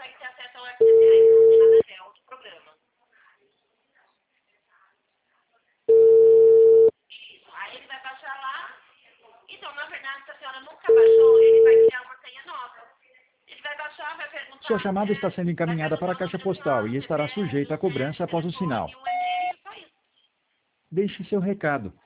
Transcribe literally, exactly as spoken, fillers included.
consegue ter acesso ao F T P A, não tem nada a ver, é outro programa. Isso, aí ele vai baixar lá. Então, na verdade, se a senhora nunca baixou, ele vai criar uma senha nova. Ele vai baixar, vai perguntar... Sua chamada está sendo encaminhada para a caixa postal e estará sujeita a cobrança após o sinal. Deixe seu recado.